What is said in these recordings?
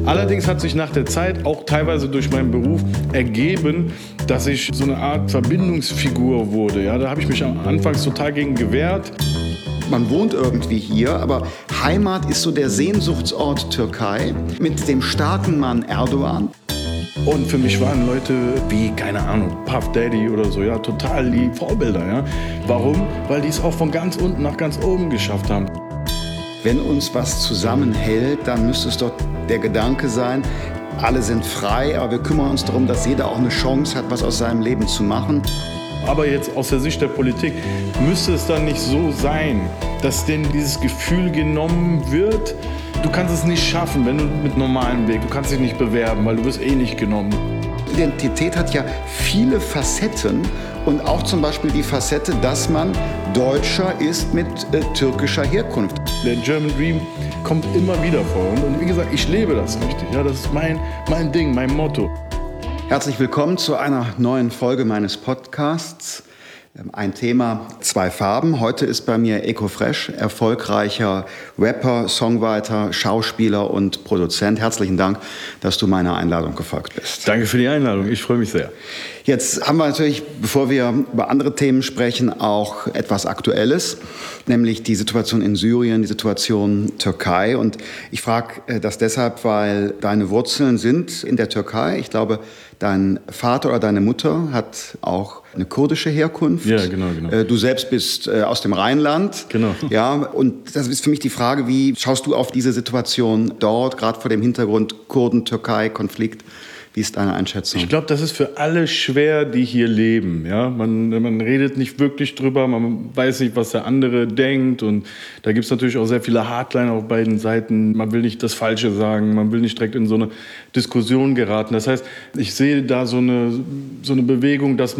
Allerdings hat sich nach der Zeit, auch teilweise durch meinen Beruf, ergeben, dass ich so eine Art Verbindungsfigur wurde. Ja, da habe ich mich anfangs total gegen gewehrt. Man wohnt irgendwie hier, aber Heimat ist so der Sehnsuchtsort Türkei mit dem starken Mann Erdogan. Und für mich waren Leute wie, keine Ahnung, Puff Daddy oder so, ja, total die Vorbilder. Ja. Warum? Weil die es auch von ganz unten nach ganz oben geschafft haben. Wenn uns was zusammenhält, dann müsste es doch der Gedanke sein, alle sind frei, aber wir kümmern uns darum, dass jeder auch eine Chance hat, was aus seinem Leben zu machen. Aber jetzt aus der Sicht der Politik müsste es dann nicht so sein, dass denen dieses Gefühl genommen wird, du kannst es nicht schaffen, wenn du mit normalem Weg, du kannst dich nicht bewerben, weil du wirst eh nicht genommen. Identität hat ja viele Facetten und auch zum Beispiel die Facette, dass man Deutscher ist mit türkischer Herkunft. Der German Dream kommt immer wieder vor und wie gesagt, ich lebe das richtig. Ja, das ist mein Ding, mein Motto. Herzlich willkommen zu einer neuen Folge meines Podcasts. Ein Thema, zwei Farben. Heute ist bei mir Eko Fresh, erfolgreicher Rapper, Songwriter, Schauspieler und Produzent. Herzlichen Dank, dass du meiner Einladung gefolgt bist. Danke für die Einladung, ich freue mich sehr. Jetzt haben wir natürlich, bevor wir über andere Themen sprechen, auch etwas Aktuelles, nämlich die Situation in Syrien, die Situation Türkei. Und ich frage das deshalb, weil deine Wurzeln sind in der Türkei. Ich glaube, dein Vater oder deine Mutter hat auch eine kurdische Herkunft. Ja, genau. Du selbst bist aus dem Rheinland. Genau. Ja, und das ist für mich die Frage, wie schaust du auf diese Situation dort, gerade vor dem Hintergrund Kurden-Türkei-Konflikt? Wie ist deine Einschätzung? Ich glaube, das ist für alle schwer, die hier leben. Ja? Man redet nicht wirklich drüber, man weiß nicht, was der andere denkt. Und da gibt es natürlich auch sehr viele Hardliner auf beiden Seiten. Man will nicht das Falsche sagen, man will nicht direkt in so eine Diskussion geraten. Das heißt, ich sehe da so eine Bewegung, dass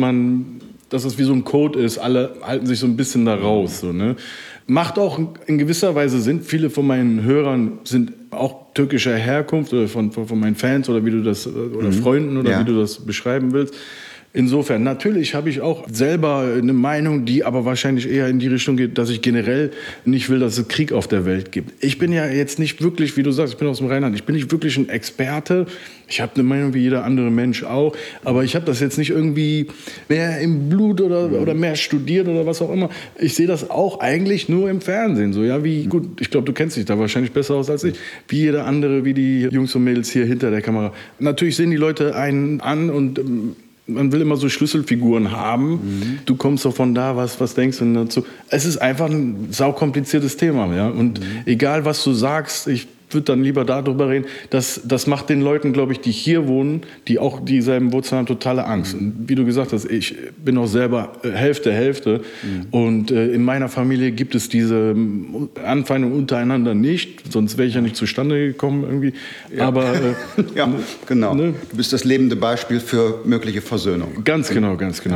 es wie so ein Code ist. Alle halten sich so ein bisschen da raus. So, ne? Macht auch in gewisser Weise Sinn. Viele von meinen Hörern sind auch türkischer Herkunft oder von meinen Fans oder wie du das oder Freunden oder wie du das beschreiben willst. Insofern, natürlich habe ich auch selber eine Meinung, die aber wahrscheinlich eher in die Richtung geht, dass ich generell nicht will, dass es Krieg auf der Welt gibt. Ich bin ja jetzt nicht wirklich, wie du sagst, ich bin aus dem Rheinland, ich bin nicht wirklich ein Experte. Ich habe eine Meinung wie jeder andere Mensch auch, aber ich habe das jetzt nicht irgendwie mehr im Blut oder mehr studiert oder was auch immer. Ich sehe das auch eigentlich nur im Fernsehen. So, ja, gut, ich glaube, du kennst dich da wahrscheinlich besser aus als ich, wie jeder andere, wie die Jungs und Mädels hier hinter der Kamera. Natürlich sehen die Leute einen an und man will immer so Schlüsselfiguren haben. Du kommst doch von da, was denkst du dazu? Es ist einfach ein saukompliziertes Thema. Ja? Und egal, was du sagst, ich würde dann lieber darüber reden. Das macht den Leuten, glaube ich, die hier wohnen, die auch dieselben Wurzeln haben, totale Angst. Und wie du gesagt hast, ich bin auch selber Hälfte. Und in meiner Familie gibt es diese Anfeindung untereinander nicht. Sonst wäre ich ja nicht zustande gekommen irgendwie. Ja. Aber ja, genau. Ne? Du bist das lebende Beispiel für mögliche Versöhnung. Ganz genau.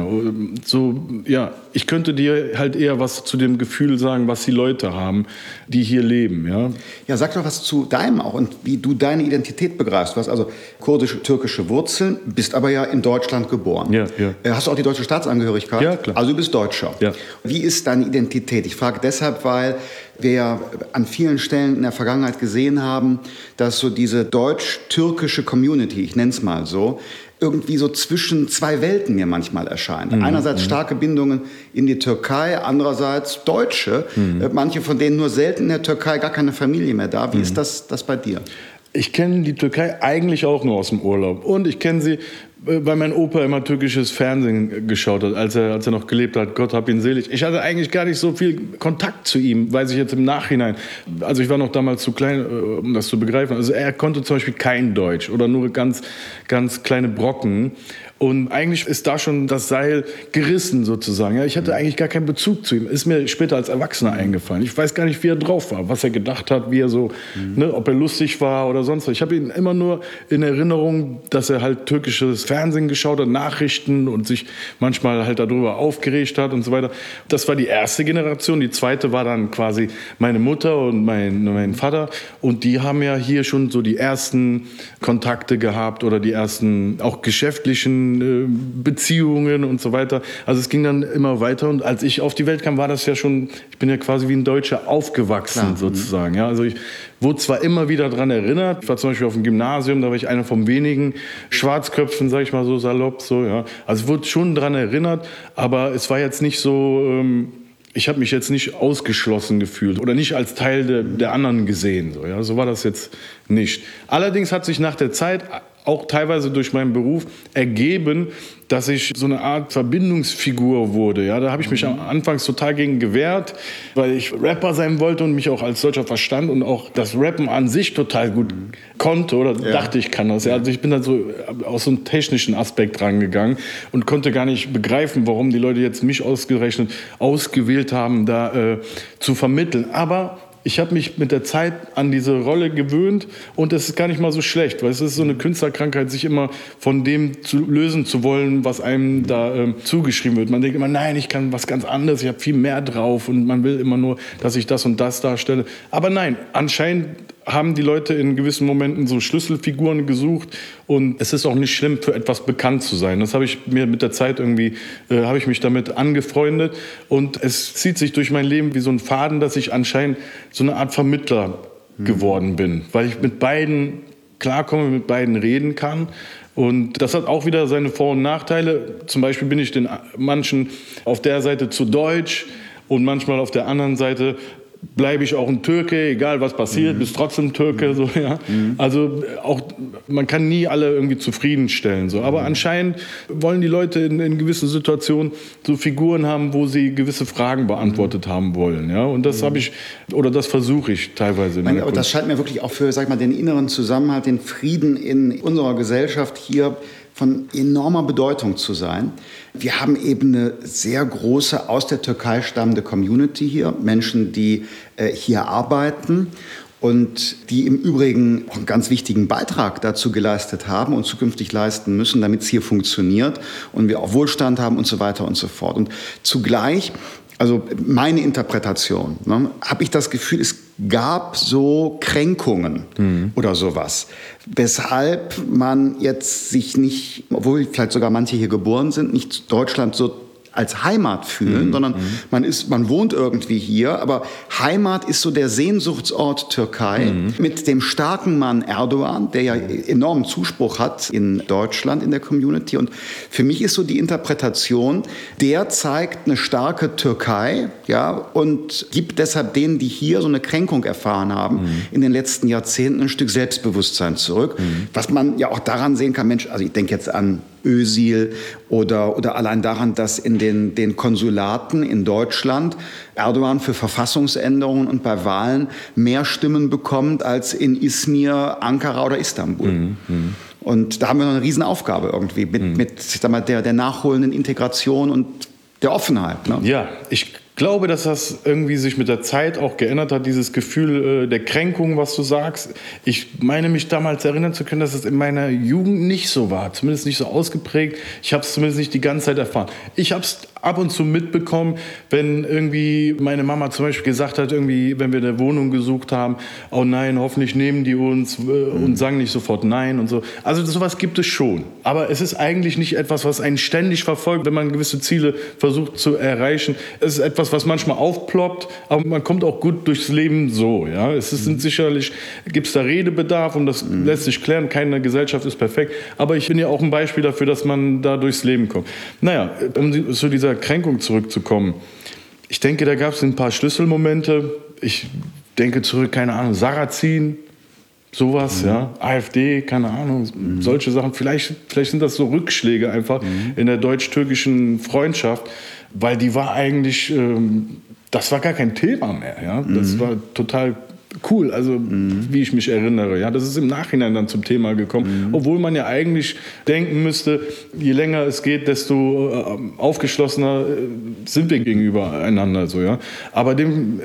So, ja, ich könnte dir halt eher was zu dem Gefühl sagen, was die Leute haben, die hier leben. Ja, sag doch was zu deinem auch und wie du deine Identität begreifst. Du hast also kurdisch-türkische Wurzeln, bist aber ja in Deutschland geboren. Ja. Hast du auch die deutsche Staatsangehörigkeit? Ja, klar. Also du bist Deutscher. Ja. Wie ist deine Identität? Ich frage deshalb, weil wir ja an vielen Stellen in der Vergangenheit gesehen haben, dass so diese deutsch-türkische Community, ich nenne es mal so, irgendwie so zwischen zwei Welten mir manchmal erscheint. Einerseits starke Bindungen in die Türkei, andererseits Deutsche. Manche von denen nur selten in der Türkei, gar keine Familie mehr da. Wie ist das bei dir? Ich kenne die Türkei eigentlich auch nur aus dem Urlaub. Und ich kenne sie, weil mein Opa immer türkisches Fernsehen geschaut hat, als er noch gelebt hat. Gott hab ihn selig. Ich hatte eigentlich gar nicht so viel Kontakt zu ihm, weiß ich jetzt im Nachhinein. Also ich war noch damals zu klein, um das zu begreifen. Also er konnte zum Beispiel kein Deutsch oder nur ganz kleine Brocken. Und eigentlich ist da schon das Seil gerissen sozusagen. Ja, ich hatte eigentlich gar keinen Bezug zu ihm. Ist mir später als Erwachsener eingefallen. Ich weiß gar nicht, wie er drauf war, was er gedacht hat, wie er so, ob er lustig war oder sonst was. Ich habe ihn immer nur in Erinnerung, dass er halt türkisches Fernsehen geschaut hat, Nachrichten und sich manchmal halt darüber aufgeregt hat und so weiter. Das war die erste Generation. Die zweite war dann quasi meine Mutter und mein Vater. Und die haben ja hier schon so die ersten Kontakte gehabt oder die ersten auch geschäftlichen Beziehungen und so weiter. Also es ging dann immer weiter und als ich auf die Welt kam, war das ja schon, ich bin ja quasi wie ein Deutscher aufgewachsen sozusagen. Ja, also ich wurde zwar immer wieder daran erinnert, ich war zum Beispiel auf dem Gymnasium, da war ich einer von wenigen Schwarzköpfen, sag ich mal so salopp, so, ja. Also es wurde schon daran erinnert, aber es war jetzt nicht so, ich habe mich jetzt nicht ausgeschlossen gefühlt oder nicht als Teil der anderen gesehen. So, ja. So war das jetzt nicht. Allerdings hat sich nach der Zeit auch teilweise durch meinen Beruf ergeben, dass ich so eine Art Verbindungsfigur wurde. Ja, da habe ich mich anfangs total gegen gewehrt, weil ich Rapper sein wollte und mich auch als solcher verstand und auch das Rappen an sich total gut konnte oder dachte, ich kann das. Ja, also ich bin da so aus so einem technischen Aspekt rangegangen und konnte gar nicht begreifen, warum die Leute jetzt mich ausgerechnet ausgewählt haben, da zu vermitteln. Aber ich habe mich mit der Zeit an diese Rolle gewöhnt und es ist gar nicht mal so schlecht, weil es ist so eine Künstlerkrankheit, sich immer von dem lösen zu wollen, was einem da zugeschrieben wird. Man denkt immer, nein, ich kann was ganz anderes, ich habe viel mehr drauf und man will immer nur, dass ich das und das darstelle. Aber nein, anscheinend haben die Leute in gewissen Momenten so Schlüsselfiguren gesucht und es ist auch nicht schlimm, für etwas bekannt zu sein. Das habe ich mir mit der Zeit irgendwie, habe ich mich damit angefreundet und es zieht sich durch mein Leben wie so ein Faden, dass ich anscheinend so eine Art Vermittler geworden bin, weil ich mit beiden klarkomme, mit beiden reden kann. Und das hat auch wieder seine Vor- und Nachteile. Zum Beispiel bin ich den manchen auf der Seite zu deutsch und manchmal auf der anderen Seite bleibe ich auch ein Türke, egal was passiert, bist trotzdem Türke. So, ja. Also auch, man kann nie alle irgendwie zufriedenstellen. So. Aber anscheinend wollen die Leute in gewissen Situationen so Figuren haben, wo sie gewisse Fragen beantwortet haben wollen. Ja. Und das habe ich, oder das versuche ich teilweise. Aber das scheint mir wirklich auch für, sag ich mal, den inneren Zusammenhalt, den Frieden in unserer Gesellschaft hier von enormer Bedeutung zu sein. Wir haben eben eine sehr große, aus der Türkei stammende Community hier. Menschen, die hier arbeiten und die im Übrigen auch einen ganz wichtigen Beitrag dazu geleistet haben und zukünftig leisten müssen, damit es hier funktioniert und wir auch Wohlstand haben und so weiter und so fort. Und zugleich, also meine Interpretation, habe ich das Gefühl, es gab so Kränkungen oder sowas, weshalb man jetzt sich nicht, obwohl vielleicht sogar manche hier geboren sind, nicht Deutschland so als Heimat fühlen, sondern man wohnt irgendwie hier, aber Heimat ist so der Sehnsuchtsort Türkei mit dem starken Mann Erdogan, der ja enormen Zuspruch hat in Deutschland in der Community. Und für mich ist so die Interpretation, der zeigt eine starke Türkei, ja, und gibt deshalb denen, die hier so eine Kränkung erfahren haben, in den letzten Jahrzehnten ein Stück Selbstbewusstsein zurück, was man ja auch daran sehen kann, Mensch, also ich denke jetzt an Özil oder allein daran, dass in den Konsulaten in Deutschland Erdogan für Verfassungsänderungen und bei Wahlen mehr Stimmen bekommt als in Izmir, Ankara oder Istanbul. Und da haben wir noch eine Riesenaufgabe irgendwie mit sag mal, der nachholenden Integration und der Offenheit. Ne? Ja, ich glaube, dass das irgendwie sich mit der Zeit auch geändert hat, dieses Gefühl der Kränkung, was du sagst. Ich meine mich damals erinnern zu können, dass es in meiner Jugend nicht so war, zumindest nicht so ausgeprägt. Ich habe es zumindest nicht die ganze Zeit erfahren. Ich habe es ab und zu mitbekommen, wenn irgendwie meine Mama zum Beispiel gesagt hat, irgendwie, wenn wir eine Wohnung gesucht haben, oh nein, hoffentlich nehmen die uns und sagen nicht sofort nein und so. Also sowas gibt es schon. Aber es ist eigentlich nicht etwas, was einen ständig verfolgt, wenn man gewisse Ziele versucht zu erreichen. Es ist etwas, was manchmal aufploppt, aber man kommt auch gut durchs Leben so. Ja? Sicherlich gibt es da Redebedarf und das lässt sich klären. Keine Gesellschaft ist perfekt. Aber ich bin ja auch ein Beispiel dafür, dass man da durchs Leben kommt. Naja, um zu dieser Kränkung zurückzukommen. Ich denke, da gab es ein paar Schlüsselmomente. Ich denke zurück, keine Ahnung, Sarrazin, sowas, ja, AfD, keine Ahnung, solche Sachen. Vielleicht sind das so Rückschläge einfach in der deutsch-türkischen Freundschaft, weil die war eigentlich, das war gar kein Thema mehr. Ja? Das war total cool, also wie ich mich erinnere. Ja? Das ist im Nachhinein dann zum Thema gekommen, obwohl man ja eigentlich denken müsste, je länger es geht, desto aufgeschlossener sind wir gegenüber einander. So, ja? Aber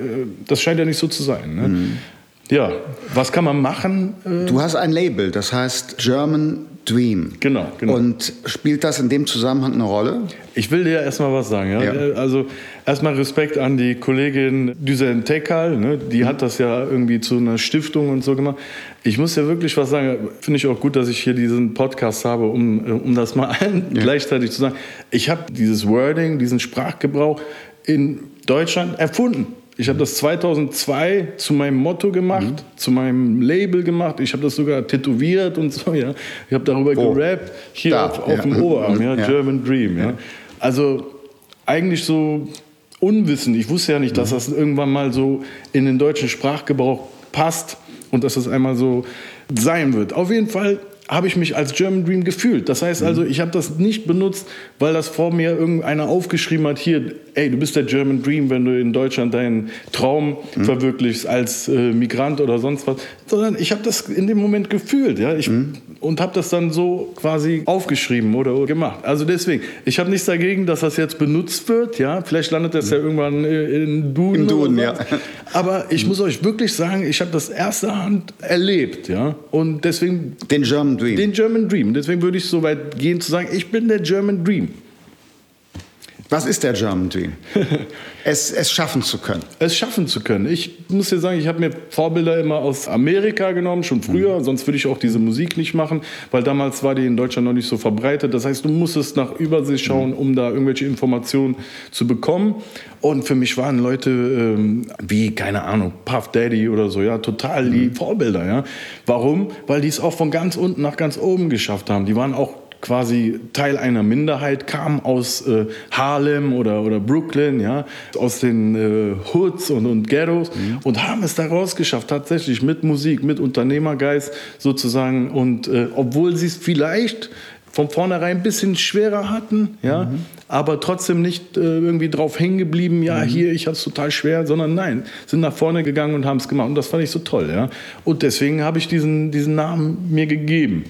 das scheint ja nicht so zu sein. Ne? Ja, was kann man machen? Du hast ein Label, das heißt German Dream. Genau. Und spielt das in dem Zusammenhang eine Rolle? Ich will dir erstmal was sagen. Ja? Also erstmal Respekt an die Kollegin Düsen Tekal, ne? Die hat das ja irgendwie zu einer Stiftung und so gemacht. Ich muss ja wirklich was sagen, finde ich auch gut, dass ich hier diesen Podcast habe, um das mal allen gleichzeitig zu sagen. Ich habe dieses Wording, diesen Sprachgebrauch in Deutschland erfunden. Ich habe das 2002 zu meinem Motto gemacht, zu meinem Label gemacht. Ich habe das sogar tätowiert und so, ja. Ich habe darüber gerappt, hier auf dem Oberarm, ja, German Dream, ja. Also eigentlich so unwissend. Ich wusste ja nicht, dass das irgendwann mal so in den deutschen Sprachgebrauch passt und dass das einmal so sein wird. Auf jeden Fall habe ich mich als German Dream gefühlt. Das heißt also, ich habe das nicht benutzt, weil das vor mir irgendeiner aufgeschrieben hat, hier, ey, du bist der German Dream, wenn du in Deutschland deinen Traum verwirklichst als Migrant oder sonst was, sondern ich habe das in dem Moment gefühlt, ja, und habe das dann so quasi aufgeschrieben oder gemacht. Also deswegen, ich habe nichts dagegen, dass das jetzt benutzt wird, ja, vielleicht landet das ja irgendwann in Duden. Im Duden, ja. Aber ich muss euch wirklich sagen, ich habe das erster Hand erlebt, ja, und deswegen den German Dream. Den German Dream. Deswegen würde ich so weit gehen zu sagen, ich bin der German Dream. Was ist der German Dream? Es schaffen zu können. Es schaffen zu können. Ich muss dir sagen, ich habe mir Vorbilder immer aus Amerika genommen, schon früher. Sonst würde ich auch diese Musik nicht machen, weil damals war die in Deutschland noch nicht so verbreitet. Das heißt, du musstest nach Übersee schauen, um da irgendwelche Informationen zu bekommen. Und für mich waren Leute wie, keine Ahnung, Puff Daddy oder so, ja, total die Vorbilder. Ja. Warum? Weil die es auch von ganz unten nach ganz oben geschafft haben. Die waren auch quasi Teil einer Minderheit, kamen aus Harlem oder Brooklyn, ja, aus den Hoods und Ghettos und haben es daraus geschafft, tatsächlich mit Musik, mit Unternehmergeist sozusagen. Und obwohl sie es vielleicht von vornherein ein bisschen schwerer hatten, ja, aber trotzdem nicht irgendwie drauf hängen geblieben, ja, hier, ich hatte es total schwer, sondern nein, sind nach vorne gegangen und haben es gemacht. Und das fand ich so toll, ja. Und deswegen habe ich diesen Namen mir gegeben.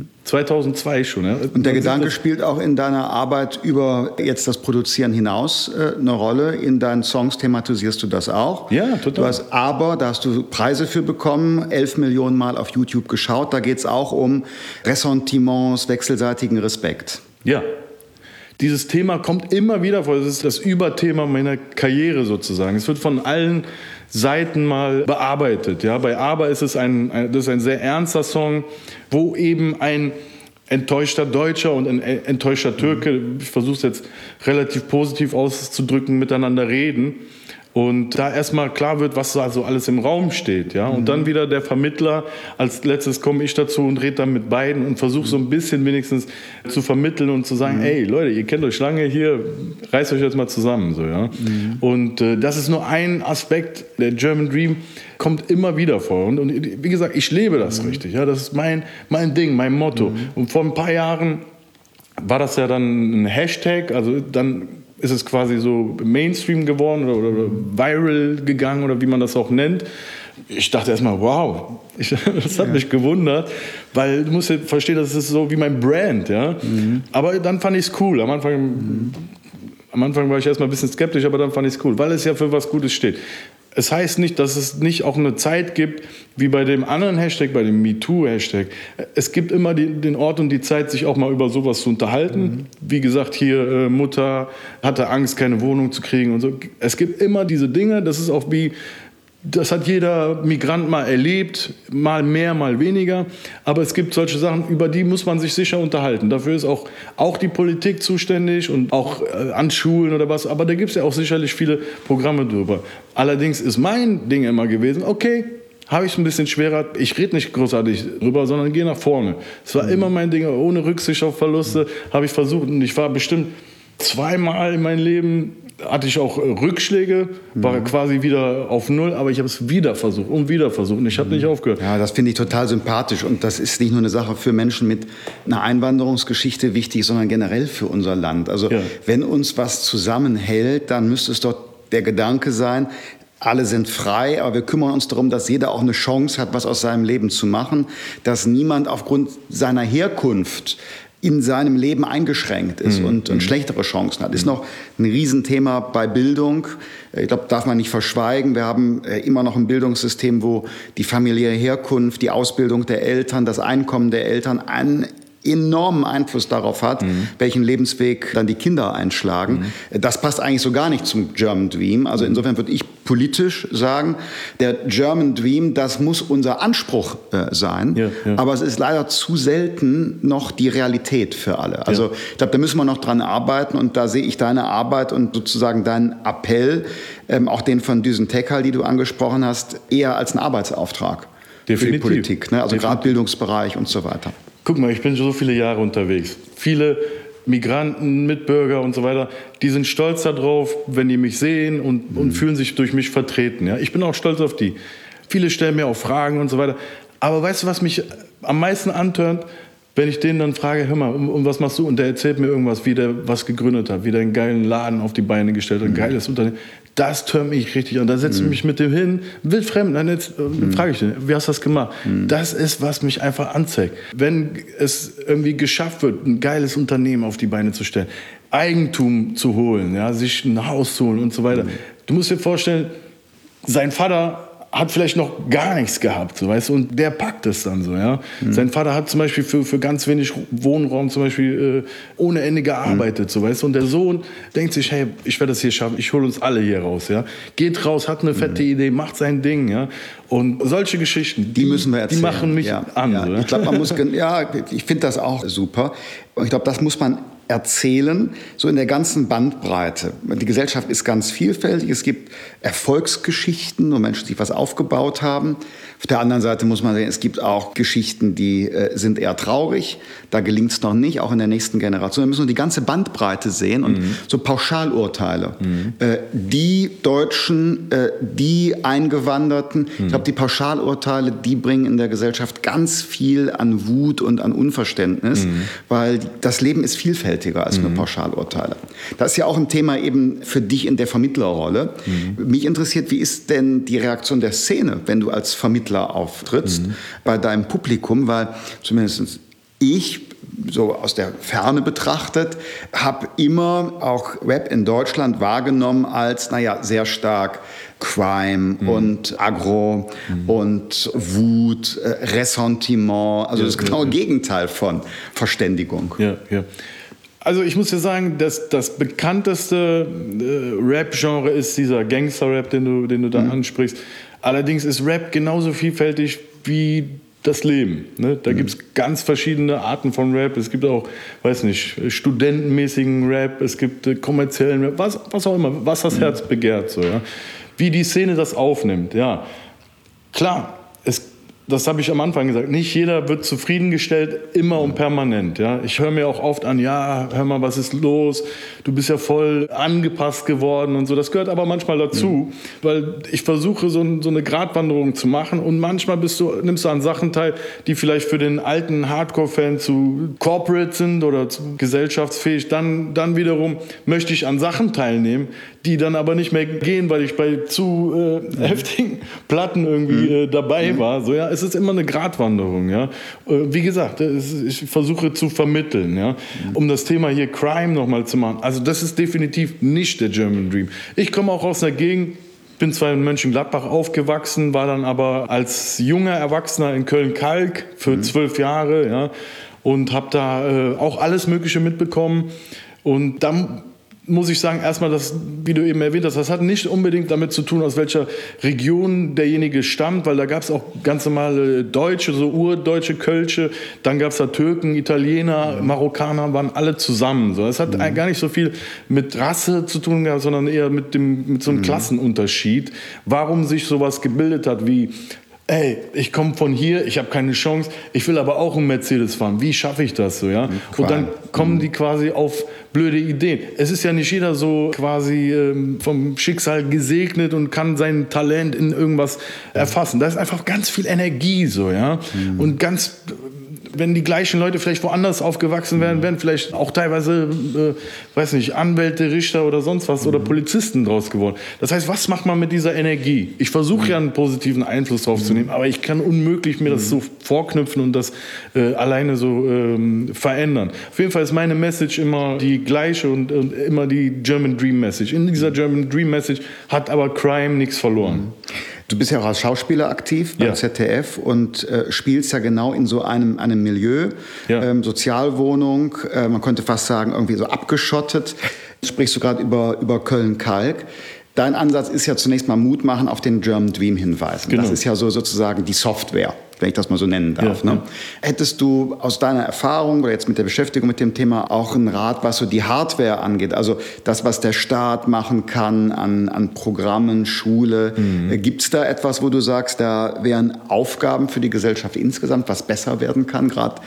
2002 schon. Ja. Und der Gedanke spielt auch in deiner Arbeit über jetzt das Produzieren hinaus eine Rolle. In deinen Songs thematisierst du das auch. Ja, total. Da hast du Preise für bekommen, 11 Millionen Mal auf YouTube geschaut. Da geht es auch um Ressentiments, wechselseitigen Respekt. Ja. Dieses Thema kommt immer wieder vor. Das ist das Überthema meiner Karriere sozusagen. Es wird von allen Seiten mal bearbeitet. Ja, bei Aber ist es das ist ein sehr ernster Song, wo eben ein enttäuschter Deutscher und ein enttäuschter Türke, ich versuche es jetzt relativ positiv auszudrücken, miteinander reden. Und da erstmal klar wird, was da so alles im Raum steht. Ja? Und dann wieder der Vermittler. Als letztes komme ich dazu und rede dann mit beiden und versuche so ein bisschen wenigstens zu vermitteln und zu sagen, ey Leute, ihr kennt euch lange hier, reißt euch jetzt mal zusammen. So, ja? Und das ist nur ein Aspekt, der German Dream kommt immer wieder vor. Und wie gesagt, ich lebe das richtig. Ja? Das ist mein Ding, mein Motto. Und vor ein paar Jahren war das ja dann ein Hashtag, also dann ist es quasi so Mainstream geworden oder viral gegangen oder wie man das auch nennt. Ich dachte erstmal, wow, das hat mich gewundert, weil du musst ja verstehen, das ist so wie mein Brand. Ja? Aber dann fand ich es cool. Am Anfang war ich erstmal ein bisschen skeptisch, aber dann fand ich es cool, weil es ja für was Gutes steht. Es heißt nicht, dass es nicht auch eine Zeit gibt, wie bei dem anderen Hashtag, bei dem MeToo-Hashtag. Es gibt immer den Ort und die Zeit, sich auch mal über sowas zu unterhalten. Wie gesagt, hier Mutter hatte Angst, keine Wohnung zu kriegen und so. Es gibt immer diese Dinge, das ist auch wie, das hat jeder Migrant mal erlebt, mal mehr, mal weniger. Aber es gibt solche Sachen, über die muss man sich sicher unterhalten. Dafür ist auch die Politik zuständig und auch an Schulen oder was. Aber da gibt es ja auch sicherlich viele Programme drüber. Allerdings ist mein Ding immer gewesen, okay, habe ich es ein bisschen schwerer. Ich rede nicht großartig drüber, sondern gehe nach vorne. Es war immer mein Ding, ohne Rücksicht auf Verluste habe ich versucht. Und ich war bestimmt 2-mal in meinem Leben, hatte ich auch Rückschläge, war quasi wieder auf Null, aber ich habe es wieder versucht und ich habe nicht aufgehört. Ja, das finde ich total sympathisch und das ist nicht nur eine Sache für Menschen mit einer Einwanderungsgeschichte wichtig, sondern generell für unser Land. Also wenn uns was zusammenhält, dann müsste es doch der Gedanke sein, alle sind frei, aber wir kümmern uns darum, dass jeder auch eine Chance hat, was aus seinem Leben zu machen, dass niemand aufgrund seiner Herkunft in seinem Leben eingeschränkt ist und schlechtere Chancen hat. Ist noch ein Riesenthema bei Bildung. Ich glaube, darf man nicht verschweigen. Wir haben immer noch ein Bildungssystem, wo die familiäre Herkunft, die Ausbildung der Eltern, das Einkommen der Eltern einen enormen Einfluss darauf hat, welchen Lebensweg dann die Kinder einschlagen. Das passt eigentlich so gar nicht zum German Dream. Also insofern würde ich politisch sagen, der German Dream, das muss unser Anspruch sein. Ja. Aber es ist leider zu selten noch die Realität für alle. Also ich glaube, da müssen wir noch dran arbeiten und da sehe ich deine Arbeit und sozusagen deinen Appell, auch den von Düsen Tekkal, die du angesprochen hast, eher als einen Arbeitsauftrag. Definitiv. Für die Politik, ne? Also gerade Bildungsbereich und so weiter. Guck mal, ich bin schon so viele Jahre unterwegs. Viele Migranten, Mitbürger und so weiter, die sind stolz darauf, wenn die mich sehen und fühlen sich durch mich vertreten. Ja? Ich bin auch stolz auf die. Viele stellen mir auch Fragen und so weiter. Aber weißt du, was mich am meisten antörnt? Wenn ich den dann frage, hör mal, und was machst du? Und der erzählt mir irgendwas, wie der was gegründet hat, wie der einen geilen Laden auf die Beine gestellt hat, ein geiles Unternehmen. Das tönt mich richtig an. Da setze ich mich mit dem hin, wildfremd. Dann frage ich den, wie hast du das gemacht? Das ist, was mich einfach anzeigt. Wenn es irgendwie geschafft wird, ein geiles Unternehmen auf die Beine zu stellen, Eigentum zu holen, ja, sich ein Haus zu holen und so weiter. Du musst dir vorstellen, sein Vater hat vielleicht noch gar nichts gehabt, so, weißt du, und der packt es dann so, ja. Sein Vater hat zum Beispiel für ganz wenig Wohnraum zum Beispiel ohne Ende gearbeitet, so, weißt du, und der Sohn denkt sich, hey, ich werde das hier schaffen, ich hole uns alle hier raus, ja. Geht raus, hat eine fette Idee, macht sein Ding, ja. Und solche Geschichten, die müssen wir erzählen. Die machen mich an. Ja. So, ich glaube, man muss, ich finde das auch super. Und ich glaube, das muss man erzählen, so in der ganzen Bandbreite. Die Gesellschaft ist ganz vielfältig. Es gibt Erfolgsgeschichten und Menschen, die was aufgebaut haben. Auf der anderen Seite muss man sehen, es gibt auch Geschichten, die sind eher traurig. Da gelingt es noch nicht, auch in der nächsten Generation. Da müssen wir die ganze Bandbreite sehen und so Pauschalurteile. Die Deutschen, die Eingewanderten, ich glaube, die Pauschalurteile, die bringen in der Gesellschaft ganz viel an Wut und an Unverständnis, weil das Leben ist vielfältiger als nur Pauschalurteile. Das ist ja auch ein Thema eben für dich in der Vermittlerrolle. Mich interessiert, wie ist denn die Reaktion der Szene, wenn du als Vermittler auftrittst bei deinem Publikum, weil zumindest ich, so aus der Ferne betrachtet, habe immer auch Rap in Deutschland wahrgenommen als, sehr stark Crime und Agro und Wut, Ressentiment, also das genaue Gegenteil von Verständigung. Ja. Also ich muss dir sagen, dass das bekannteste Rap-Genre ist dieser Gangster-Rap, den du da ansprichst. Allerdings ist Rap genauso vielfältig wie das Leben. Ne? Da gibt es ganz verschiedene Arten von Rap. Es gibt auch, studentenmäßigen Rap, es gibt kommerziellen Rap, was auch immer, was das Herz begehrt. So, ja? Wie die Szene das aufnimmt. Ja. Klar, das habe ich am Anfang gesagt, nicht jeder wird zufriedengestellt, immer und permanent. Ja? Ich höre mir auch oft an, ja, hör mal, was ist los? Du bist ja voll angepasst geworden und so. Das gehört aber manchmal dazu, weil ich versuche, so eine Gratwanderung zu machen und manchmal nimmst du an Sachen teil, die vielleicht für den alten Hardcore-Fan zu corporate sind oder zu gesellschaftsfähig. Dann wiederum möchte ich an Sachen teilnehmen, die dann aber nicht mehr gehen, weil ich bei zu heftigen Platten irgendwie dabei war. So, ja, es ist immer eine Gratwanderung. Ja. Wie gesagt, ich versuche zu vermitteln, ja, um das Thema hier Crime nochmal zu machen. Also das ist definitiv nicht der German Dream. Ich komme auch aus einer Gegend, bin zwar in Mönchengladbach aufgewachsen, war dann aber als junger Erwachsener in Köln-Kalk für 12 Jahre, ja, und habe da auch alles Mögliche mitbekommen. Und dann muss ich sagen, erstmal, das, wie du eben erwähnt hast, das hat nicht unbedingt damit zu tun, aus welcher Region derjenige stammt, weil da gab es auch ganz normale Deutsche, so urdeutsche Kölsche, dann gab es da Türken, Italiener, Marokkaner, waren alle zusammen. So. Das hat gar nicht so viel mit Rasse zu tun gehabt, sondern eher mit so einem Klassenunterschied, warum sich sowas gebildet hat wie: Ey, ich komme von hier, ich habe keine Chance, ich will aber auch einen Mercedes fahren. Wie schaffe ich das so, ja? Und dann kommen die quasi auf blöde Ideen. Es ist ja nicht jeder so quasi vom Schicksal gesegnet und kann sein Talent in irgendwas erfassen. Da ist einfach ganz viel Energie so, ja? Und wenn die gleichen Leute vielleicht woanders aufgewachsen wären, wären vielleicht auch teilweise, Anwälte, Richter oder sonst was oder Polizisten draus geworden. Das heißt, was macht man mit dieser Energie? Ich versuche ja einen positiven Einfluss drauf zu nehmen, aber ich kann unmöglich mir das so vorknüpfen und das alleine so verändern. Auf jeden Fall ist meine Message immer die gleiche und immer die German Dream Message. In dieser German Dream Message hat aber Crime nichts verloren. Du bist ja auch als Schauspieler aktiv beim ZDF und spielst ja genau in so einem Milieu, Sozialwohnung, man könnte fast sagen irgendwie so abgeschottet. Sprichst du gerade über Köln-Kalk. Dein Ansatz ist ja zunächst mal Mut machen, auf den German Dream hinweisen. Genau. Das ist ja so sozusagen die Software, wenn ich das mal so nennen darf. Ne? Hättest du aus deiner Erfahrung oder jetzt mit der Beschäftigung mit dem Thema auch einen Rat, was so die Hardware angeht? Also das, was der Staat machen kann an Programmen, Schule. Gibt es da etwas, wo du sagst, da wären Aufgaben für die Gesellschaft insgesamt, was besser werden kann, gerade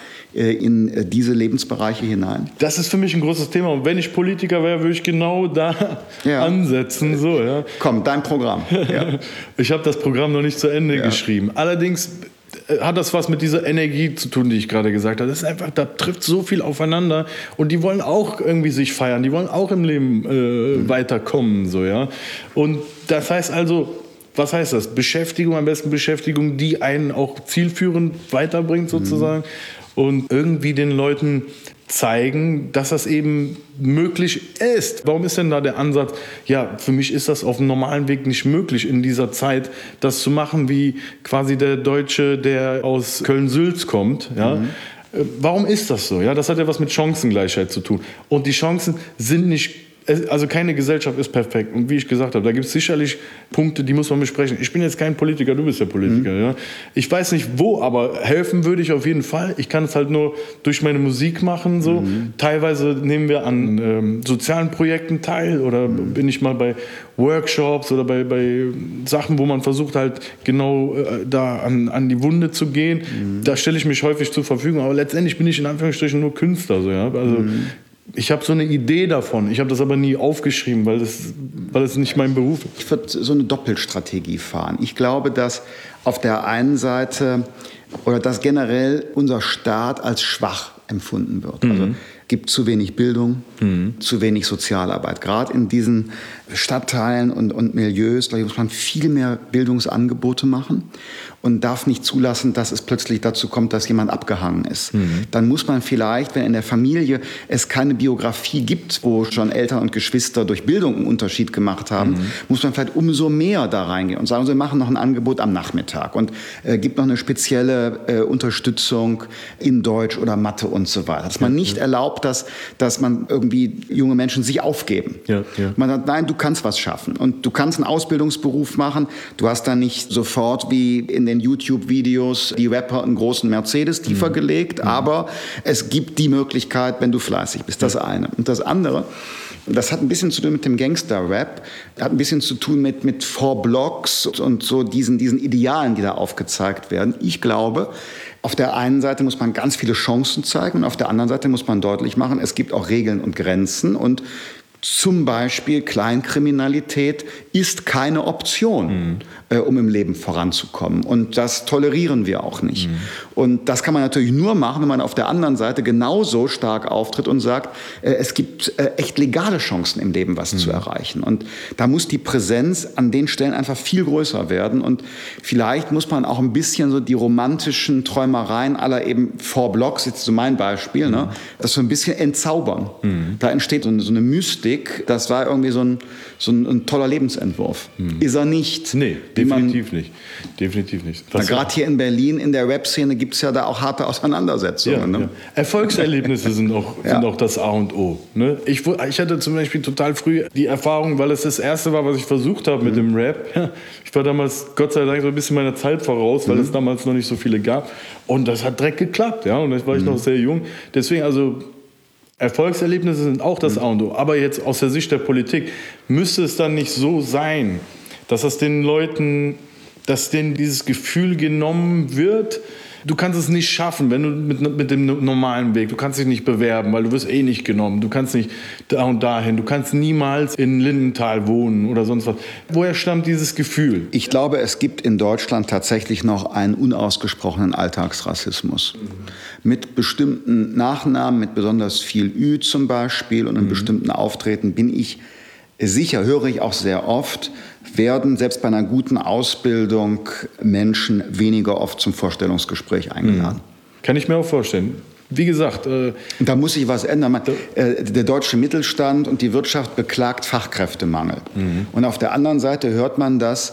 in diese Lebensbereiche hinein? Das ist für mich ein großes Thema. Und wenn ich Politiker wäre, würde ich genau da ansetzen. So, ja. Komm, dein Programm. Ja. Ich habe das Programm noch nicht zu Ende geschrieben. Allerdings hat das was mit dieser Energie zu tun, die ich gerade gesagt habe. Das ist einfach, da trifft so viel aufeinander und die wollen auch irgendwie sich feiern, die wollen auch im Leben weiterkommen, so, ja. Und das heißt also, was heißt das? Beschäftigung, am besten Beschäftigung, die einen auch zielführend weiterbringt sozusagen und irgendwie den Leuten zeigen, dass das eben möglich ist. Warum ist denn da der Ansatz, ja, für mich ist das auf dem normalen Weg nicht möglich, in dieser Zeit das zu machen, wie quasi der Deutsche, der aus Köln-Sülz kommt, ja. Warum ist das so? Ja, das hat ja was mit Chancengleichheit zu tun. Und die Chancen sind nicht, also keine Gesellschaft ist perfekt. Und wie ich gesagt habe, da gibt es sicherlich Punkte, die muss man besprechen. Ich bin jetzt kein Politiker, du bist ja Politiker. Ja? Ich weiß nicht wo, aber helfen würde ich auf jeden Fall. Ich kann es halt nur durch meine Musik machen. So. Teilweise nehmen wir an sozialen Projekten teil oder bin ich mal bei Workshops oder bei Sachen, wo man versucht halt genau da an die Wunde zu gehen. Da stelle ich mich häufig zur Verfügung. Aber letztendlich bin ich in Anführungsstrichen nur Künstler. So, ja? Also ich habe so eine Idee davon, ich habe das aber nie aufgeschrieben, weil das nicht mein Beruf ist. Ich würde so eine Doppelstrategie fahren. Ich glaube, dass auf der einen Seite oder dass generell unser Staat als schwach empfunden wird. Also gibt zu wenig Bildung, zu wenig Sozialarbeit. Gerade in diesen Stadtteilen und Milieus, glaube ich, muss man viel mehr Bildungsangebote machen und darf nicht zulassen, dass es plötzlich dazu kommt, dass jemand abgehangen ist. Dann muss man vielleicht, wenn in der Familie es keine Biografie gibt, wo schon Eltern und Geschwister durch Bildung einen Unterschied gemacht haben, muss man vielleicht umso mehr da reingehen und sagen, wir machen noch ein Angebot am Nachmittag und gibt noch eine spezielle Unterstützung in Deutsch oder Mathe und so weiter. Dass man nicht erlaubt, dass man irgendwie junge Menschen sich aufgeben. Man sagt, nein, du kannst was schaffen und du kannst einen Ausbildungsberuf machen. Du hast dann nicht sofort wie in den YouTube-Videos die Rapper einen großen Mercedes tiefer gelegt, aber es gibt die Möglichkeit, wenn du fleißig bist. Das eine. Und das andere, das hat ein bisschen zu tun mit dem Gangster-Rap, hat ein bisschen zu tun mit 4 Blocks und so diesen Idealen, die da aufgezeigt werden. Ich glaube, auf der einen Seite muss man ganz viele Chancen zeigen und auf der anderen Seite muss man deutlich machen, es gibt auch Regeln und Grenzen und zum Beispiel Kleinkriminalität ist keine Option, um im Leben voranzukommen. Und das tolerieren wir auch nicht. Und das kann man natürlich nur machen, wenn man auf der anderen Seite genauso stark auftritt und sagt, es gibt echt legale Chancen im Leben, was zu erreichen. Und da muss die Präsenz an den Stellen einfach viel größer werden. Und vielleicht muss man auch ein bisschen so die romantischen Träumereien aller eben 4 Blocks, jetzt so mein Beispiel, ne, das so ein bisschen entzaubern. Da entsteht so eine Mystik. Das war irgendwie so ein toller Lebensentwurf. Ist er nicht. Nee, definitiv nicht. Definitiv nicht. Gerade hier in Berlin, in der Rap-Szene, gibt es ja da auch harte Auseinandersetzungen. Ne? Erfolgserlebnisse sind auch das A und O. Ne? Ich hatte zum Beispiel total früh die Erfahrung, weil es das Erste war, was ich versucht habe mit dem Rap. Ich war damals, Gott sei Dank, so ein bisschen meiner Zeit voraus, weil es damals noch nicht so viele gab. Und das hat direkt geklappt. Ja? Und da war ich noch sehr jung. Deswegen, also Erfolgserlebnisse sind auch das A und O. Aber jetzt aus der Sicht der Politik müsste es dann nicht so sein, dass das den Leuten, dass denen dieses Gefühl genommen wird, du kannst es nicht schaffen, wenn du mit dem normalen Weg, du kannst dich nicht bewerben, weil du wirst eh nicht genommen, du kannst nicht da und dahin, du kannst niemals in Lindenthal wohnen oder sonst was. Woher stammt dieses Gefühl? Ich glaube, es gibt in Deutschland tatsächlich noch einen unausgesprochenen Alltagsrassismus. Mit bestimmten Nachnamen, mit besonders viel Ü zum Beispiel und in bestimmten Auftreten bin ich sicher, höre ich auch sehr oft, werden selbst bei einer guten Ausbildung Menschen weniger oft zum Vorstellungsgespräch eingeladen. Kann ich mir auch vorstellen. Wie gesagt, da muss sich was ändern. Der deutsche Mittelstand und die Wirtschaft beklagt Fachkräftemangel. Und auf der anderen Seite hört man, dass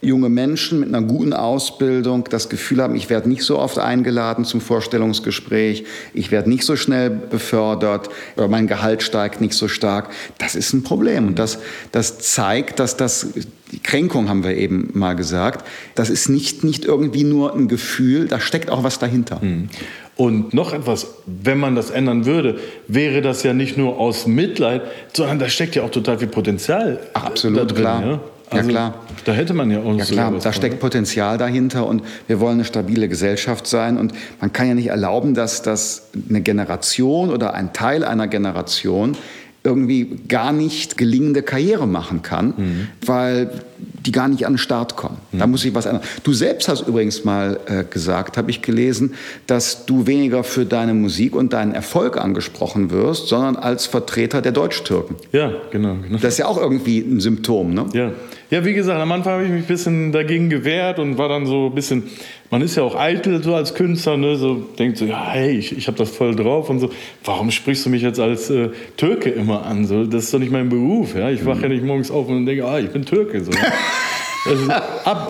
junge Menschen mit einer guten Ausbildung das Gefühl haben, ich werde nicht so oft eingeladen zum Vorstellungsgespräch, ich werde nicht so schnell befördert oder mein Gehalt steigt nicht so stark. Das ist ein Problem. Und das zeigt, dass die Kränkung, haben wir eben mal gesagt, das ist nicht irgendwie nur ein Gefühl, da steckt auch was dahinter. Und noch etwas, wenn man das ändern würde, wäre das ja nicht nur aus Mitleid, sondern da steckt ja auch total viel Potenzial absolut, da drin. Klar. Ja? Also, ja, klar. Da hätte man ja auch ja, klar, da steckt Potenzial dahinter und wir wollen eine stabile Gesellschaft sein. Und man kann ja nicht erlauben, dass eine Generation oder ein Teil einer Generation irgendwie gar nicht gelingende Karriere machen kann, weil die gar nicht an den Start kommen. Da muss sich was ändern. Du selbst hast übrigens mal gesagt, habe ich gelesen, dass du weniger für deine Musik und deinen Erfolg angesprochen wirst, sondern als Vertreter der Deutsch-Türken. Ja, genau. Das ist ja auch irgendwie ein Symptom, ne? Ja, wie gesagt, am Anfang habe ich mich ein bisschen dagegen gewehrt und war dann so ein bisschen, man ist ja auch eitel so als Künstler, ne, so denkt so, ja, hey, ich habe das voll drauf und so, warum sprichst du mich jetzt als Türke immer an? So, das ist doch nicht mein Beruf, ja, ich wache ja nicht morgens auf und denke, ich bin Türke, so. Das ist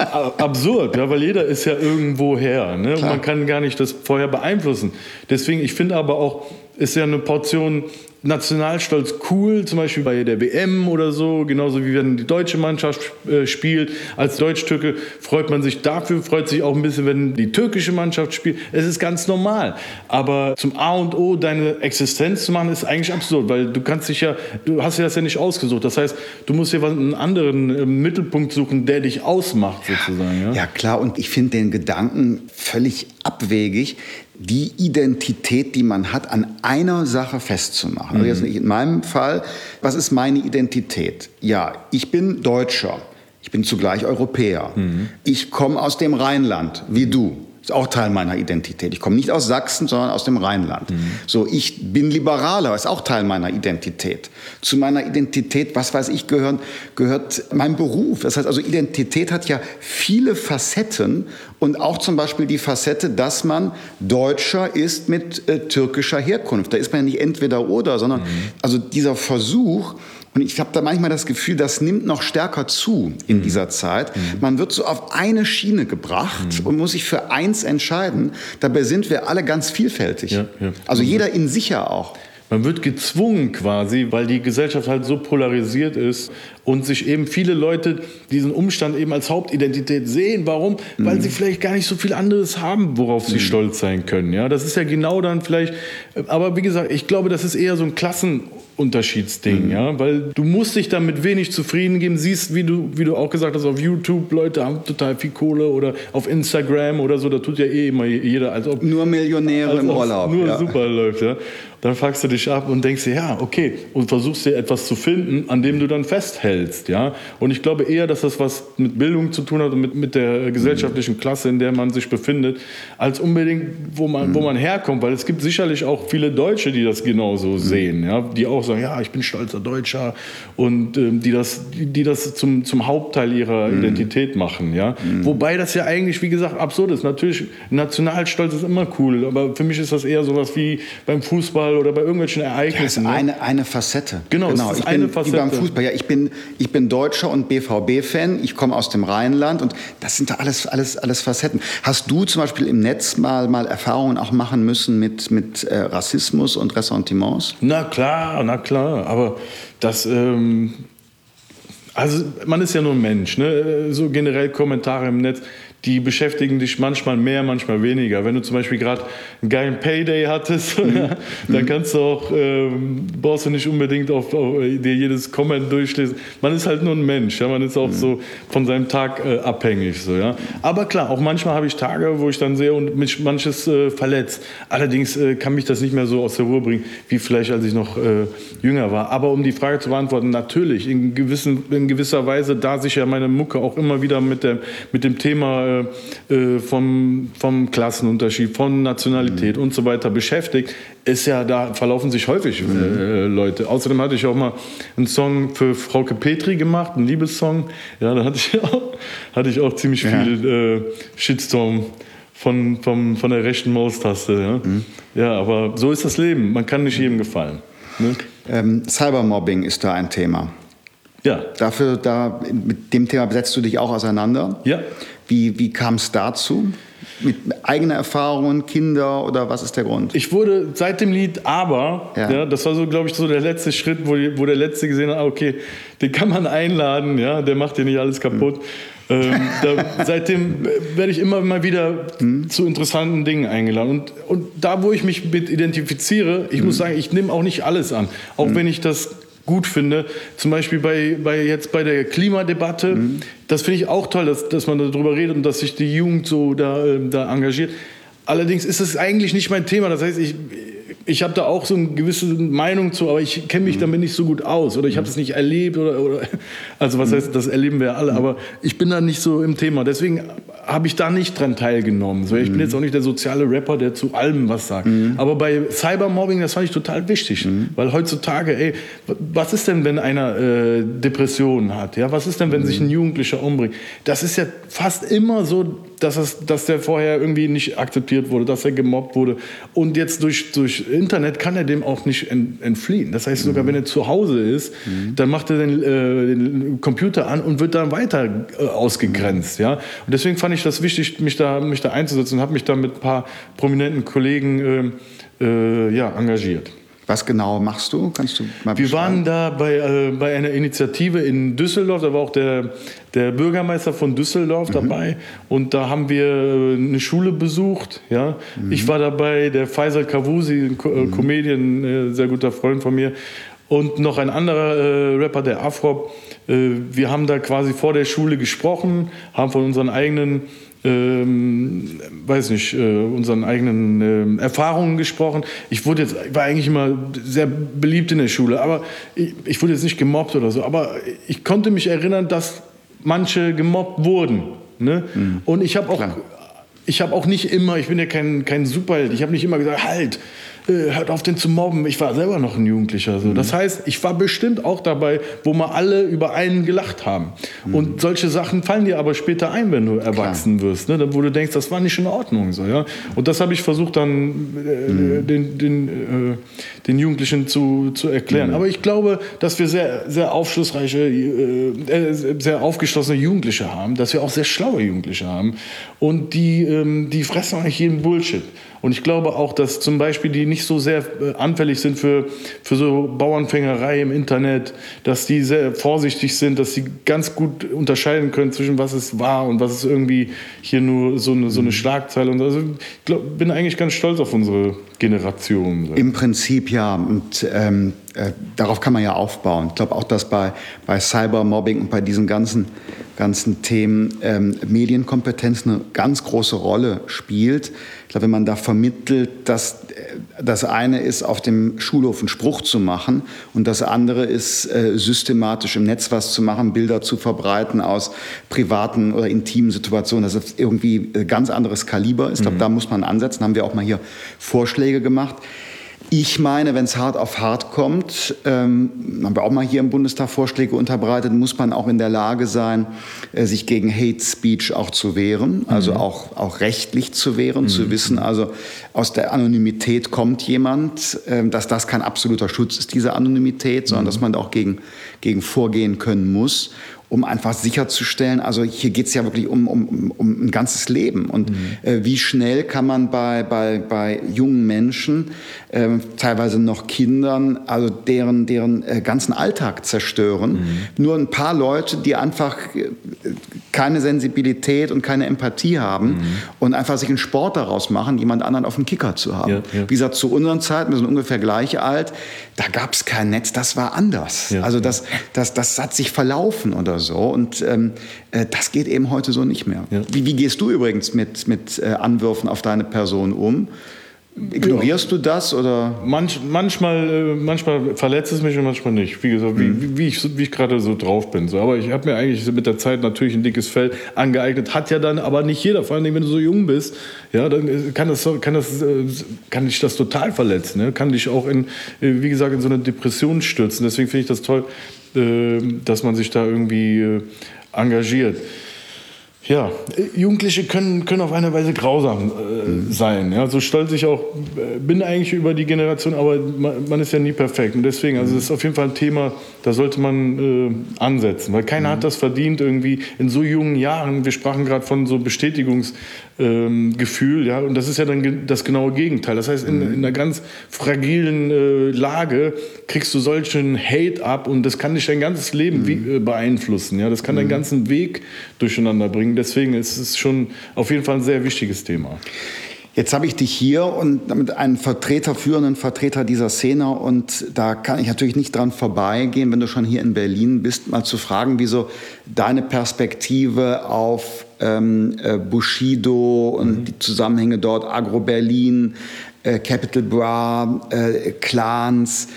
absurd, ja, weil jeder ist ja irgendwo her, ne? Man kann gar nicht das vorher beeinflussen. Deswegen, ich finde aber auch, ist ja eine Portion Nationalstolz cool, zum Beispiel bei der WM oder so, genauso wie wenn die deutsche Mannschaft spielt. Als Deutsch-Türke freut man sich dafür, freut sich auch ein bisschen, wenn die türkische Mannschaft spielt. Es ist ganz normal. Aber zum A und O deine Existenz zu machen, ist eigentlich absurd, weil du hast dir das ja nicht ausgesucht. Das heißt, du musst dir einen anderen Mittelpunkt suchen, der dich ausmacht, sozusagen. Ja, klar. Und ich finde den Gedanken völlig abwegig, die Identität, die man hat, an einer Sache festzumachen. Also jetzt nicht in meinem Fall, was ist meine Identität? Ja, ich bin Deutscher, ich bin zugleich Europäer. Ich komme aus dem Rheinland, wie du. Ist auch Teil meiner Identität. Ich komme nicht aus Sachsen, sondern aus dem Rheinland. So, ich bin Liberaler, ist auch Teil meiner Identität. Zu meiner Identität, was weiß ich, gehört mein Beruf. Das heißt also, Identität hat ja viele Facetten und auch zum Beispiel die Facette, dass man Deutscher ist mit türkischer Herkunft. Da ist man ja nicht entweder oder, sondern also dieser Versuch. Und ich habe da manchmal das Gefühl, das nimmt noch stärker zu in dieser Zeit. Man wird so auf eine Schiene gebracht und muss sich für eins entscheiden. Dabei sind wir alle ganz vielfältig. Ja. Also jeder in sich ja auch. Man wird gezwungen quasi, weil die Gesellschaft halt so polarisiert ist und sich eben viele Leute diesen Umstand eben als Hauptidentität sehen. Warum? Weil sie vielleicht gar nicht so viel anderes haben, worauf sie stolz sein können. Ja, das ist ja genau dann vielleicht, aber wie gesagt, ich glaube, das ist eher so ein Klassenunterschiedsding, ja, weil du musst dich damit wenig zufrieden geben. Siehst, wie du auch gesagt hast, auf YouTube, Leute haben total viel Kohle oder auf Instagram oder so, da tut ja immer jeder, als ob nur Millionäre im Urlaub. Nur super läuft, ja. Dann fragst du dich ab und denkst dir, ja, okay, und versuchst dir etwas zu finden, an dem du dann festhältst, ja. Und ich glaube eher, dass das was mit Bildung zu tun hat und mit der gesellschaftlichen Klasse, in der man sich befindet, als unbedingt, wo man herkommt, weil es gibt sicherlich auch viele Deutsche, die das genauso sehen, ja, die auch sagen, ja, ich bin stolzer Deutscher und die das zum Hauptteil ihrer Identität machen, ja. Wobei das ja eigentlich, wie gesagt, absurd ist. Natürlich, Nationalstolz ist immer cool, aber für mich ist das eher sowas wie beim Fußball oder bei irgendwelchen Ereignissen. Das ist eine Facette. Genau. Es ist eine Facette. Wie beim Fußball. Ja, ich bin Deutscher und BVB-Fan. Ich komme aus dem Rheinland und das sind da alles Facetten. Hast du zum Beispiel im Netz mal Erfahrungen auch machen müssen mit Rassismus und Ressentiments? Na klar. Aber das also man ist ja nur ein Mensch, ne? So generell Kommentare im Netz, die beschäftigen dich manchmal mehr, manchmal weniger. Wenn du zum Beispiel gerade einen geilen Payday hattest, dann kannst du auch, brauchst du nicht unbedingt auf dir jedes Comment durchlesen. Man ist halt nur ein Mensch, ja? Man ist auch so von seinem Tag abhängig. So, ja? Aber klar, auch manchmal habe ich Tage, wo ich dann sehe und mich manches verletzt. Allerdings kann mich das nicht mehr so aus der Ruhe bringen, wie vielleicht als ich noch jünger war. Aber um die Frage zu beantworten, natürlich, in gewisser Weise, da sich ja meine Mucke auch immer wieder mit dem Thema vom Klassenunterschied, von Nationalität und so weiter beschäftigt, da verlaufen sich häufig Leute. Außerdem hatte ich auch mal einen Song für Frauke Petry gemacht, einen Liebessong. Ja, da hatte ich auch ziemlich viel Shitstorm von der rechten Maustaste. Ja? Ja, aber so ist das Leben. Man kann nicht jedem gefallen. Ne? Cybermobbing ist da ein Thema. Ja. Mit dem Thema setzt du dich auch auseinander. Ja. Wie kam es dazu? Mit eigener Erfahrungen, Kinder oder was ist der Grund? Ich wurde seit dem Lied Aber, das war so, glaube ich, so der letzte Schritt, wo der Letzte gesehen hat, okay, den kann man einladen, ja, der macht dir nicht alles kaputt. Seitdem werde ich immer mal wieder zu interessanten Dingen eingeladen. Und da, wo ich mich mit identifiziere, ich muss sagen, ich nehme auch nicht alles an. Auch wenn ich das gut finde, zum Beispiel bei der Klimadebatte, das finde ich auch toll, dass man darüber redet und dass sich die Jugend so da engagiert. Allerdings ist es eigentlich nicht mein Thema. Das heißt, ich habe da auch so eine gewisse Meinung zu, aber ich kenne mich damit nicht so gut aus oder ich habe es nicht erlebt oder also was heißt, das erleben wir alle, aber ich bin da nicht so im Thema. Deswegen habe ich da nicht dran teilgenommen. Ich bin jetzt auch nicht der soziale Rapper, der zu allem was sagt. Aber bei Cybermobbing, das fand ich total wichtig, weil heutzutage, was ist denn, wenn einer Depressionen hat? Ja, was ist denn, wenn sich ein Jugendlicher umbringt? Das ist ja fast immer so, dass der vorher irgendwie nicht akzeptiert wurde, dass er gemobbt wurde. Und jetzt durch Internet kann er dem auch nicht entfliehen. Das heißt, sogar wenn er zu Hause ist, dann macht er den Computer an und wird dann weiter ausgegrenzt. Ja? Und deswegen fand ich das wichtig, mich da einzusetzen und habe mich da mit ein paar prominenten Kollegen engagiert. Was genau machst du? Kannst du mal beschreiben? Wir waren da bei einer Initiative in Düsseldorf, da war auch der Bürgermeister von Düsseldorf dabei und da haben wir eine Schule besucht. Ja? Ich war dabei, der Faisal Kavusi, ein Comedian, sehr guter Freund von mir und noch ein anderer Rapper, der Afrop. Wir haben da quasi vor der Schule gesprochen, haben von unseren eigenen unseren eigenen Erfahrungen gesprochen. Ich war eigentlich immer sehr beliebt in der Schule, aber ich wurde jetzt nicht gemobbt oder so. Aber ich konnte mich erinnern, dass manche gemobbt wurden. Ne? Und ich habe auch nicht immer, ich bin ja kein Superheld, ich habe nicht immer gesagt, halt, hört auf, den zu mobben. Ich war selber noch ein Jugendlicher. So. Das heißt, ich war bestimmt auch dabei, wo mal alle über einen gelacht haben. Und solche Sachen fallen dir aber später ein, wenn du erwachsen wirst. Ne? Wo du denkst, das war nicht in Ordnung. So, ja? Und das habe ich versucht dann den Jugendlichen zu erklären. Aber ich glaube, dass wir sehr, sehr aufschlussreiche, sehr aufgeschlossene Jugendliche haben, dass wir auch sehr schlaue Jugendliche haben. Und die fressen eigentlich jeden Bullshit. Und ich glaube auch, dass zum Beispiel die nicht so sehr anfällig sind für so Bauernfängerei im Internet, dass die sehr vorsichtig sind, dass sie ganz gut unterscheiden können zwischen was ist wahr und was ist irgendwie hier nur so eine Schlagzeile. Und also ich bin eigentlich ganz stolz auf unsere Generation. Im Prinzip ja. Und darauf kann man ja aufbauen. Ich glaube auch, dass bei Cybermobbing und bei diesen ganzen Themen Medienkompetenz eine ganz große Rolle spielt. Ich glaube, wenn man da vermittelt, dass das eine ist, auf dem Schulhof einen Spruch zu machen und das andere ist, systematisch im Netz was zu machen, Bilder zu verbreiten aus privaten oder intimen Situationen, dass das irgendwie ein ganz anderes Kaliber ist. Ich glaube, da muss man ansetzen. Haben wir auch mal hier Vorschläge gemacht. Ich meine, wenn es hart auf hart kommt, haben wir auch mal hier im Bundestag Vorschläge unterbreitet, muss man auch in der Lage sein, sich gegen Hate Speech auch zu wehren, also auch rechtlich zu wehren, zu wissen, also aus der Anonymität kommt jemand, dass das kein absoluter Schutz ist, diese Anonymität, sondern dass man da auch gegen vorgehen können muss, um einfach sicherzustellen, also hier geht es ja wirklich um ein ganzes Leben. Und wie schnell kann man bei jungen Menschen, teilweise noch Kindern, also deren ganzen Alltag zerstören. Nur ein paar Leute, die einfach keine Sensibilität und keine Empathie haben und einfach sich einen Sport daraus machen, jemand anderen auf dem Kicker zu haben. Ja. Wie gesagt, zu unseren Zeiten, wir sind ungefähr gleich alt, da gab es kein Netz, das war anders. Ja. Also das hat sich verlaufen oder so. Und das geht eben heute so nicht mehr. Ja. Wie gehst du übrigens mit Anwürfen auf deine Person um? Ignorierst du das? Oder? Manchmal verletzt es mich und manchmal nicht. Wie gesagt, wie ich gerade so drauf bin. So. Aber ich habe mir eigentlich mit der Zeit natürlich ein dickes Fell angeeignet. Hat ja dann aber nicht jeder. Vor allem, wenn du so jung bist, ja, dann kann dich das total verletzen. Ne? Kann dich auch wie gesagt, in so eine Depression stürzen. Deswegen finde ich das toll, dass man sich da irgendwie engagiert. Ja, Jugendliche können auf eine Weise grausam sein. Ja, so stolz ich auch bin eigentlich über die Generation, aber man ist ja nie perfekt. Und deswegen, also das ist auf jeden Fall ein Thema, da sollte man ansetzen. Weil keiner hat das verdient, irgendwie in so jungen Jahren. Wir sprachen gerade von so Bestätigungsgefühl, ja, und das ist ja dann das genaue Gegenteil. Das heißt, in einer ganz fragilen Lage kriegst du solchen Hate ab und das kann dich dein ganzes Leben beeinflussen. Ja, das kann deinen ganzen Weg durcheinander bringen. Deswegen ist es schon auf jeden Fall ein sehr wichtiges Thema. Jetzt habe ich dich hier und damit einen führenden Vertreter dieser Szene, und da kann ich natürlich nicht dran vorbeigehen, wenn du schon hier in Berlin bist, mal zu fragen, wieso deine Perspektive auf Bushido und die Zusammenhänge dort, Agro-Berlin, Capital Bra, Clans,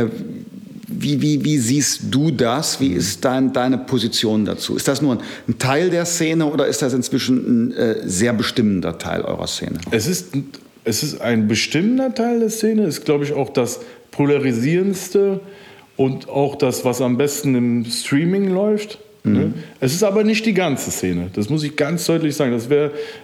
wie siehst du das? Wie ist deine Position dazu? Ist das nur ein Teil der Szene oder ist das inzwischen ein sehr bestimmender Teil eurer Szene? Es ist ein bestimmender Teil der Szene, ist, glaube ich, auch das polarisierendste und auch das, was am besten im Streaming läuft. Ne? Es ist aber nicht die ganze Szene, das muss ich ganz deutlich sagen. Das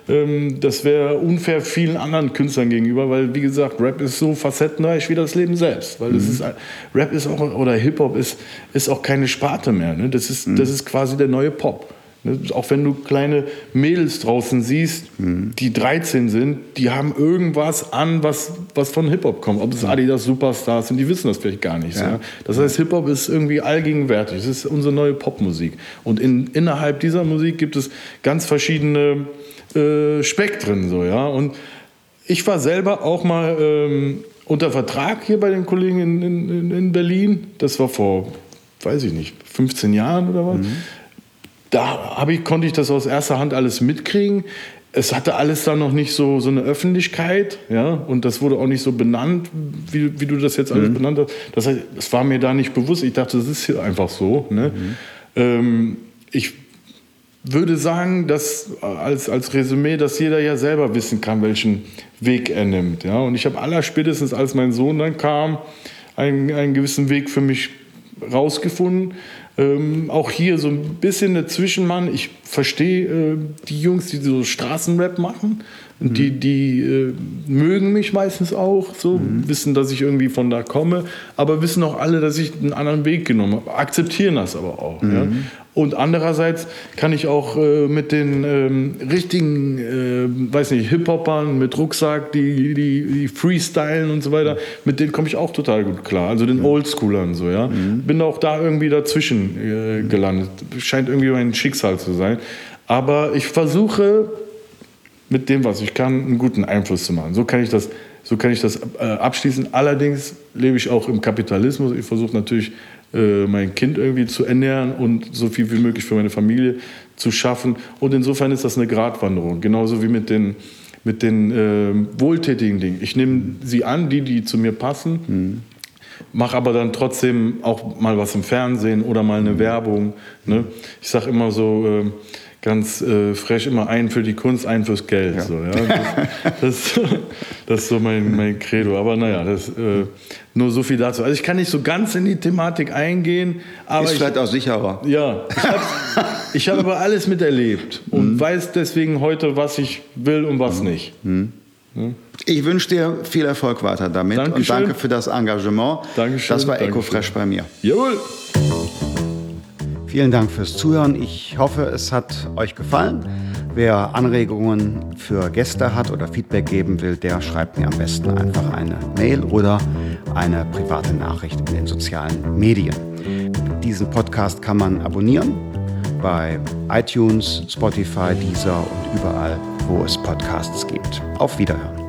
wäre unfair vielen anderen Künstlern gegenüber, weil, wie gesagt, Rap ist so facettenreich wie das Leben selbst. Weil Rap ist auch, oder Hip-Hop ist auch keine Sparte mehr. Ne? Das ist quasi der neue Pop. Ne? Auch wenn du kleine Mädels draußen siehst, die 13 sind, die haben irgendwas an, was von Hip-Hop kommt. Ob es Adidas Superstars sind, die wissen das vielleicht gar nicht. Ja. Ja? Das heißt, Hip-Hop ist irgendwie allgegenwärtig. Das ist unsere neue Popmusik. Und innerhalb dieser Musik gibt es ganz verschiedene Spektren. So, ja? Und ich war selber auch mal unter Vertrag hier bei den Kollegen in Berlin. Das war vor, weiß ich nicht, 15 Jahren oder was. Da konnte ich das aus erster Hand alles mitkriegen. Es hatte alles dann noch nicht so eine Öffentlichkeit, ja, und das wurde auch nicht so benannt, wie du das jetzt alles benannt hast. Das heißt, es war mir da nicht bewusst. Ich dachte, das ist hier einfach so. Ne? Ich würde sagen, dass als Resümee, dass jeder ja selber wissen kann, welchen Weg er nimmt. Ja? Und ich habe allerspätestens, als mein Sohn dann kam, einen gewissen Weg für mich rausgefunden. Auch hier so ein bisschen der Zwischenmann. Ich verstehe die Jungs, die so Straßenrap machen. Die mögen mich meistens auch, so wissen, dass ich irgendwie von da komme, aber wissen auch alle, dass ich einen anderen Weg genommen habe. Akzeptieren das aber auch. Ja? Und andererseits kann ich auch mit den richtigen, weiß nicht, Hip-Hopern mit Rucksack, die freestylen und so weiter, mit denen komme ich auch total gut klar. Also den Oldschoolern so, ja. Bin auch da irgendwie dazwischen gelandet. Scheint irgendwie mein Schicksal zu sein. Aber ich versuche mit dem, was ich kann, einen guten Einfluss zu machen. So kann ich das abschließen. Allerdings lebe ich auch im Kapitalismus. Ich versuche natürlich, mein Kind irgendwie zu ernähren und so viel wie möglich für meine Familie zu schaffen. Und insofern ist das eine Gratwanderung. Genauso wie mit den wohltätigen Dingen. Ich nehme sie an, die zu mir passen, mache aber dann trotzdem auch mal was im Fernsehen oder mal eine Werbung. Ne? Ich sage immer so, ganz frech, immer einen für die Kunst, einen fürs Geld. Ja. So, ja? Das ist so mein Credo. Aber naja, nur so viel dazu. Also ich kann nicht so ganz in die Thematik eingehen. Aber ist vielleicht auch sicherer. Ja, ich habe aber alles miterlebt und weiß deswegen heute, was ich will und was nicht. Ich wünsche dir viel Erfolg weiter damit. Dankeschön. Und danke für das Engagement. Dankeschön. Das war Ecofresh bei mir. Jawohl. Vielen Dank fürs Zuhören. Ich hoffe, es hat euch gefallen. Wer Anregungen für Gäste hat oder Feedback geben will, der schreibt mir am besten einfach eine Mail oder eine private Nachricht in den sozialen Medien. Diesen Podcast kann man abonnieren bei iTunes, Spotify, Deezer und überall, wo es Podcasts gibt. Auf Wiederhören.